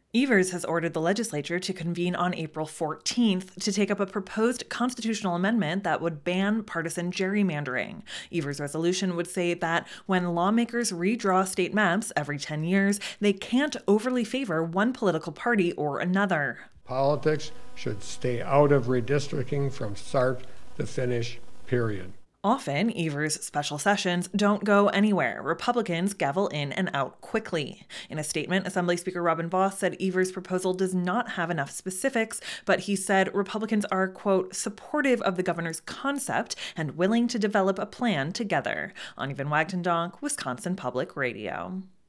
Evers has ordered the legislature to convene on April 14th to take up a proposed constitutional amendment that would ban partisan gerrymandering. Evers' resolution would say that when lawmakers redraw state maps every 10 years, they can't overly favor one political party or another. Politics should stay out of redistricting from start to finish, period. Often, Evers' special sessions don't go anywhere. Republicans gavel in and out quickly. In a statement, Assembly Speaker Robin Vos said Evers' proposal does not have enough specifics, but he said Republicans are, quote, supportive of the governor's concept and willing to develop a plan together. Anya Van Wagtendonk, Wisconsin Public Radio.